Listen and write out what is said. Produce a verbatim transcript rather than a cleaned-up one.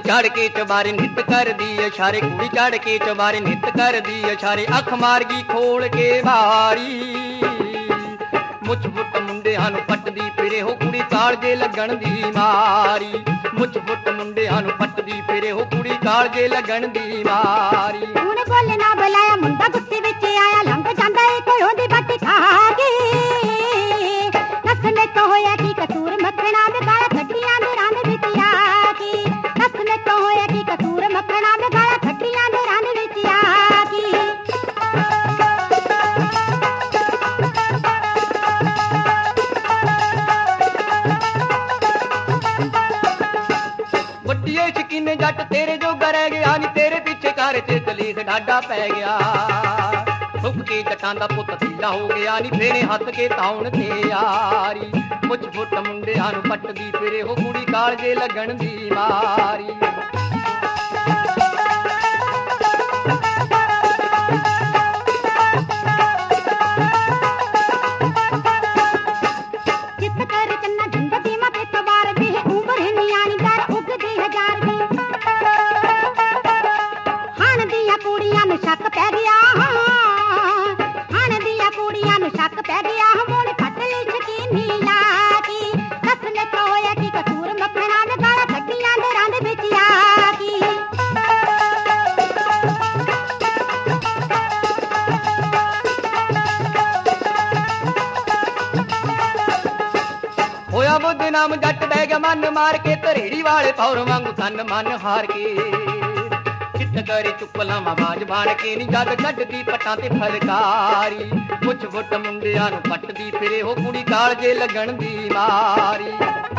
ਚੜ ਕੇ ਚਬਾਰੇ ਨਿੱਤ ਕਰਦੀ ਇਸ਼ਾਰੇ, ਕੁੜੀ ਚੜ ਕੇ ਚਬਾਰੇ ਨਿੱਤ ਕਰਦੀ ਇਸ਼ਾਰੇ। ਅੱਖ ਮਾਰ ਗਈ ਖੋਲ ਕੇ ਮਾਰੀ, ਮੁੱਛ ਫੁੱਟ ਮੁੰਡਿਆਂ ਨੂੰ ਪੱਟਦੀ ਫਿਰੇ ਹੋ ਕੁੜੀ ਕਾਲਜੇ ਲੱਗਣ ਦੀ ਮਾਰੀ। ਮੁੱਛ ਫੁੱਟ ਮੁੰਡਿਆਂ ਨੂੰ ਪੱਟਦੀ ਫਿਰੇ ਹੋ ਕੁੜੀ ਕਾਲਜੇ ਲੱਗਣ ਦੀ ਮਾਰੀ। ਉਹਨੇ ਬੋਲੇ ਨਾ ਬੁਲਾਇਆ ਮੁੰਡਾ ਗੁੱਸੇ ਵਿੱਚ ਆਇਆ, ਲੰਘ ਜਾਂਦਾ ਏ ਕੋਈ ਉਹਦੀ ਬੱਟੀ ਖਾ ਕੇ। ਨਸਨੇ ਤੋਂ ਹੋਇਆ ਕੀ ਕਸੂਰ ਮੱਖਣਾ ਦੇ ਗਾਲਾਂ ਖੱਟੀਆਂ ਦੇ ਰੰਨ ਵਿੱਚ ਆ ਕੇ। ਨਸਨੇ ਤੋਂ ਹੋਇਆ ਕੀ ਕਸੂਰ ਮੱਖਣਾ ਦੇ ਗਾਲਾਂ ਖੱਟੀਆਂ ਦੇ ਰੰਨ ਵਿੱਚ ਆ ਕੇ। ਵੱਡੀਏ ਸ਼ਕੀਨੇ ਜੱਟ ਤੇਰੇ ਜੋਗਾ ਰਹਿ ਗਿਆ ਨੀ, ਤੇਰੇ ਪਿੱਛੇ ਘਰ ਚ ਦਲੀਖ ਡਾਡਾ ਪੈ ਗਿਆ। ਸੁੱਕ ਕੇ ਜੱਟਾਂ ਦਾ ਪੁੱਤ ਸੀਲਾ ਹੋ ਗਿਆ ਨੀ, ਫੇਰੇ ਹੱਥ ਕੇ ਤਾਉਣ ਤੇ ਯਾਰੀ। ਮੁੱਛ ਫੁੱਟ ਮੁੰਡਿਆਂ ਨੂੰ ਪੱਟਦੀ ਫਿਰੇ ਹੋ ਕੁੜੀ ਕਾਲਜੇ ਲੱਗਣ ਦੀ ਮਾਰੀ। ਚਿੱਤ ਕਰ ਚੰਨਾ ਜ਼ਿੰਦਗੀ ਮਤੇ ਸਵਾਰ ਦੀ ਉਮਰ ਨਿਆਣੀ ਦਰ ਉੱਗਦੀ ਹਜ਼ਾਰ ਦੀ। ਹਣ ਦੀਆਂ ਕੁੜੀਆਂ ਨੂੰ ਸ਼ੱਕ ਪੈ ਗਿਆ, ਹਣ ਦੀਆਂ ਕੁੜੀਆਂ ਨੂੰ ਸ਼ੱਕ ਪੈ ਗਿਆ। ਮੋੜ ਫੱਟ ਲਈ ਸ਼ਕੀਨੀ ਲਾ ਕੇ। ਨਸਨੇ ਤੋਂ ਹੋਇਆ ਕੀ ਕਸੂਰ ਮੱਖਣਾ ਦੇ ਗਾਲਾਂ ਖੱਟੀਆਂ ਦੇ ਰੰਗ ਵਿੱਚ ਆ ਕੇ। ਹੋਇਆ ਬਦਨਾਮ ਜੱਟ ਡਹਿ ਗਿਆ ਮਨ ਮਾਰ ਕੇ, ਧਰੇੜੀ ਵਾਲੇ ਪੌਰ ਵਾਂਗੂ ਤਨ ਮਨ ਹਾਰ ਕੇ। ਚਿੱਤ ਕਰੇ ਚੁੱਪ ਲਾਵਾਂ ਬਾਜ ਬਾਣ ਕੇ ਨੀ, ਜਦ ਕੱਢਦੀ ਪੱਟਾਂ ਤੇ ਫਲਕਾਰੀ। ਮੁੱਛ ਫੁੱਟ ਮੁੰਡਿਆਂ ਨੂੰ ਪੱਟਦੀ ਫਿਰੇ ਹੋ ਕੁੜੀ ਕਾਲਜੇ ਲੱਗਣ ਦੀ ਮਾਰੀ।